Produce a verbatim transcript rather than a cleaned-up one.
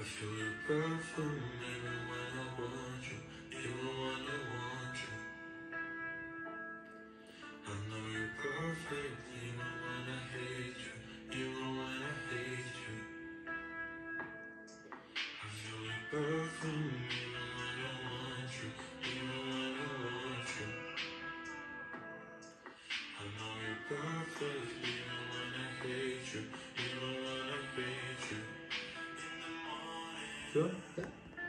I feel your perfume even when I want you, even when I want you. I know you're perfect even when I hate you, even when I hate you. I feel your perfume even when I want you, even when I want you. I know you're perfect even when I hate you, even when I hate you. In the morning. Sure? Yeah.